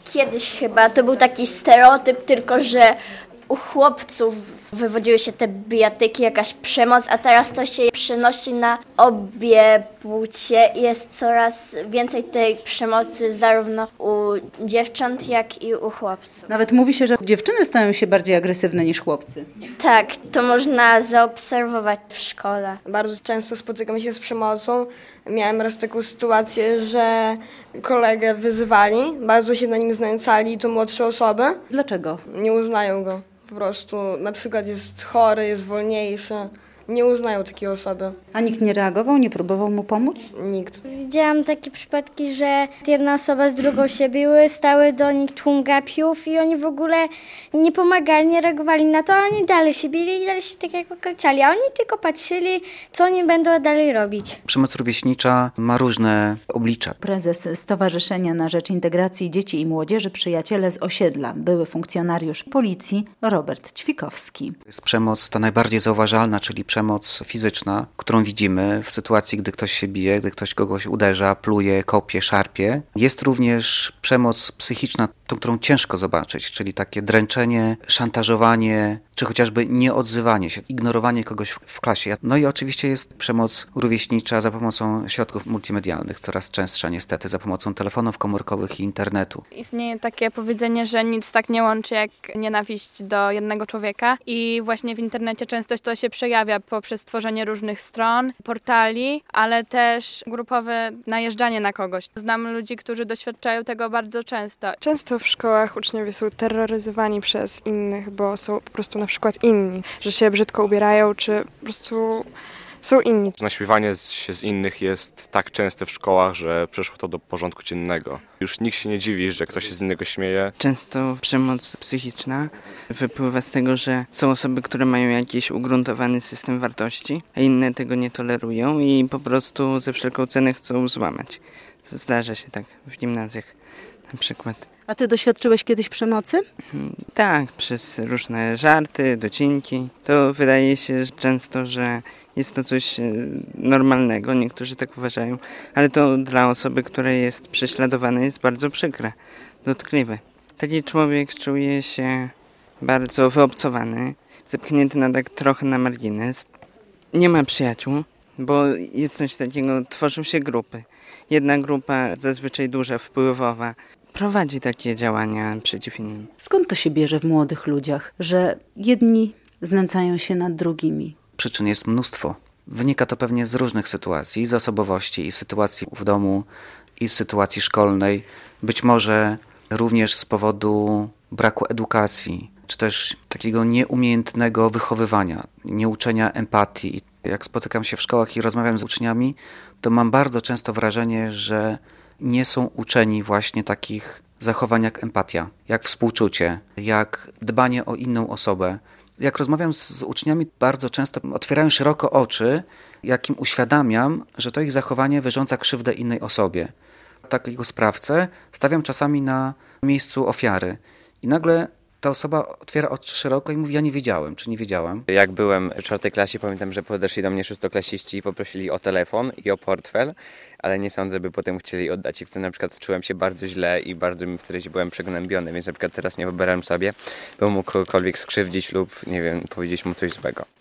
Kiedyś chyba to był taki stereotyp, tylko że u chłopców wywodziły się te bijatyki, jakaś przemoc, a teraz to się przenosi na obie płcie i jest coraz więcej tej przemocy zarówno u dziewcząt, jak i u chłopców. Nawet mówi się, że dziewczyny stają się bardziej agresywne niż chłopcy. Tak, to można zaobserwować w szkole. Bardzo często spotykam się z przemocą. Miałem raz taką sytuację, że kolegę wyzywali, bardzo się na nim znęcali, to młodsze osoby. Dlaczego? Nie uznają go. Po prostu na przykład jest chory, jest wolniejszy. Nie uznają takiej osoby. A nikt nie reagował, nie próbował mu pomóc? Nikt. Widziałam takie przypadki, że jedna osoba z drugą się biły, stały do nich tłum gapiów i oni w ogóle nie pomagali, nie reagowali na to, a oni dalej się bili i dalej się tak jak okalczali, a oni tylko patrzyli, co oni będą dalej robić. Przemoc rówieśnicza ma różne oblicza. Prezes Stowarzyszenia na Rzecz Integracji Dzieci i Młodzieży Przyjaciele z Osiedla, były funkcjonariusz policji Robert Ćwikowski. Jest przemoc ta najbardziej zauważalna, czyli przemoc fizyczna, którą widzimy w sytuacji, gdy ktoś się bije, gdy ktoś kogoś uderza, pluje, kopie, szarpie. Jest również przemoc psychiczna, tą, którą ciężko zobaczyć, czyli takie dręczenie, szantażowanie, czy chociażby nieodzywanie się, ignorowanie kogoś w klasie. No i oczywiście jest przemoc rówieśnicza za pomocą środków multimedialnych, coraz częstsza niestety, za pomocą telefonów komórkowych i internetu. Istnieje takie powiedzenie, że nic tak nie łączy jak nienawiść do jednego człowieka i właśnie w internecie często to się przejawia poprzez tworzenie różnych stron, portali, ale też grupowe najeżdżanie na kogoś. Znam ludzi, którzy doświadczają tego bardzo często. Często w szkołach uczniowie są terroryzowani przez innych, bo są po prostu na przykład inni, że się brzydko ubierają, czy po prostu są inni. Naśmiewanie się z innych jest tak częste w szkołach, że przeszło to do porządku dziennego. Już nikt się nie dziwi, że ktoś się z innego śmieje. Często przemoc psychiczna wypływa z tego, że są osoby, które mają jakiś ugruntowany system wartości, a inne tego nie tolerują i po prostu ze wszelką cenę chcą złamać. Zdarza się tak w gimnazjach na przykład. A ty doświadczyłeś kiedyś przemocy? Tak, przez różne żarty, docinki. To wydaje się często, że jest to coś normalnego, niektórzy tak uważają, ale to dla osoby, która jest prześladowana, jest bardzo przykre, dotkliwe. Taki człowiek czuje się bardzo wyobcowany, zepchnięty tak trochę na margines. Nie ma przyjaciół, bo jest coś takiego, tworzą się grupy. Jedna grupa, zazwyczaj duża, wpływowa, prowadzi takie działania przeciw innym. Skąd to się bierze w młodych ludziach, że jedni znęcają się nad drugimi? Przyczyn jest mnóstwo. Wynika to pewnie z różnych sytuacji, z osobowości i sytuacji w domu, i z sytuacji szkolnej. Być może również z powodu braku edukacji, czy też takiego nieumiejętnego wychowywania, nieuczenia empatii. Jak spotykam się w szkołach i rozmawiam z uczniami, to mam bardzo często wrażenie, że nie są uczeni właśnie takich zachowań jak empatia, jak współczucie, jak dbanie o inną osobę. Jak rozmawiam z uczniami, bardzo często otwierają szeroko oczy, jak im uświadamiam, że to ich zachowanie wyrządza krzywdę innej osobie. Takiego sprawcę stawiam czasami na miejscu ofiary i nagle ta osoba otwiera oczy szeroko i mówi: ja nie wiedziałem, czy nie wiedziałam. Jak byłem w 4. klasie, pamiętam, że podeszli do mnie szóstoklasiści i poprosili o telefon i o portfel, ale nie sądzę, by potem chcieli oddać i wtedy na przykład czułem się bardzo źle i bardzo wtedy byłem przegnębiony, więc na przykład teraz nie wyobrażam sobie, by mógł kogokolwiek skrzywdzić lub, nie wiem, powiedzieć mu coś złego.